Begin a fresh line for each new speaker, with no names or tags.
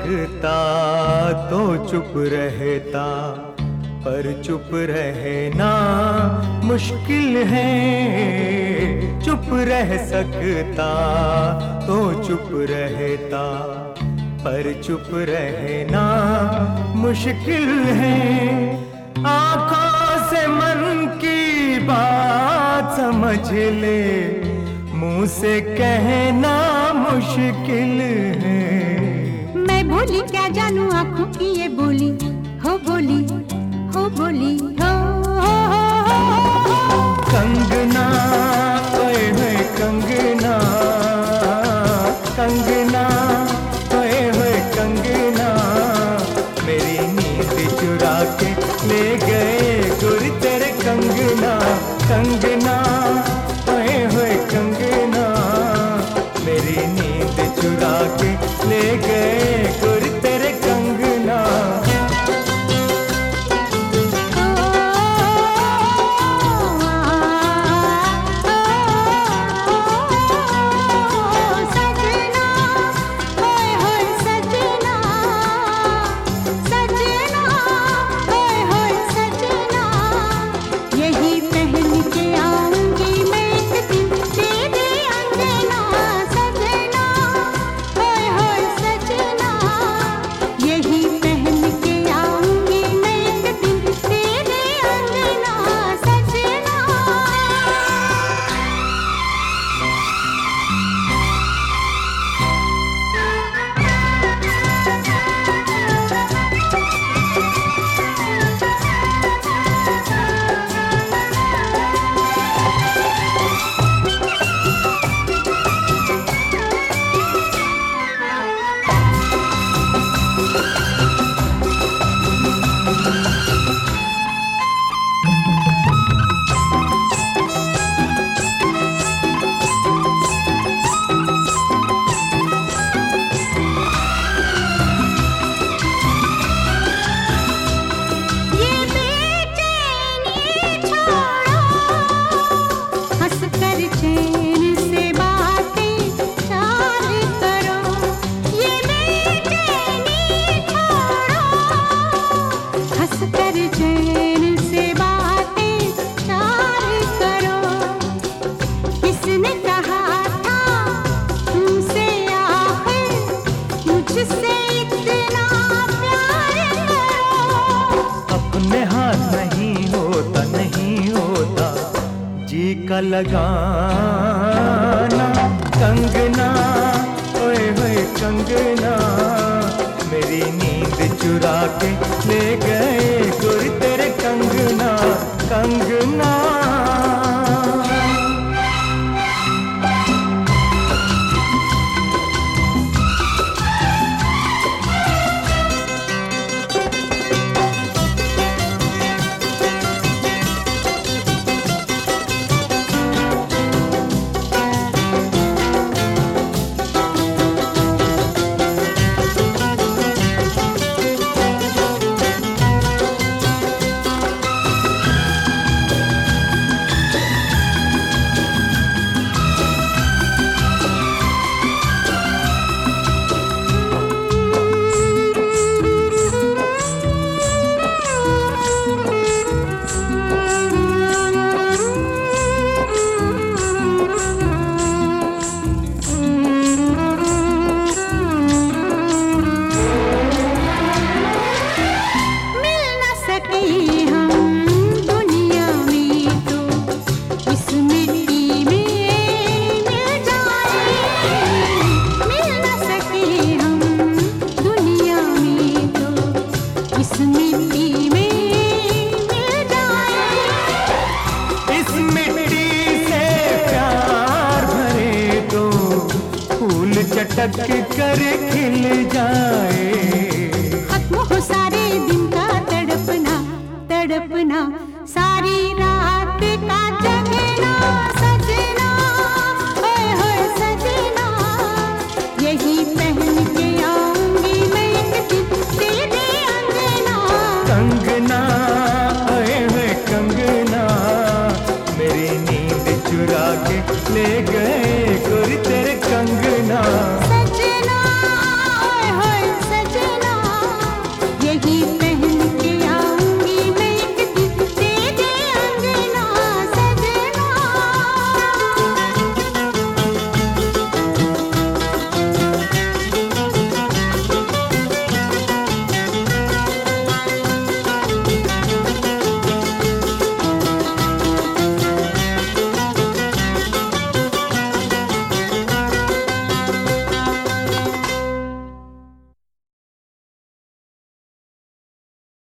सकता तो चुप रहता, पर चुप रहना मुश्किल है। चुप रह सकता तो चुप रहता, पर चुप रहना मुश्किल है। आँखों से मन की बात समझ ले, मुंह से कहना मुश्किल है।
मैं भोली क्या जानू आँखों की ये बोली, हो बोली, हो बोली, हो।
कंगना ओए होए कंगना, कंगना ओए होए कंगना, मेरी नींद चुरा के ले गए गुर तेरे कंगना। कंगना ओए होए कंगना, मेरी नींद चुरा के ले गए गुर तेरे कंगना। जी का लगाना कंगना ओए होए कंगना, मेरी नींद चुरा के ले गए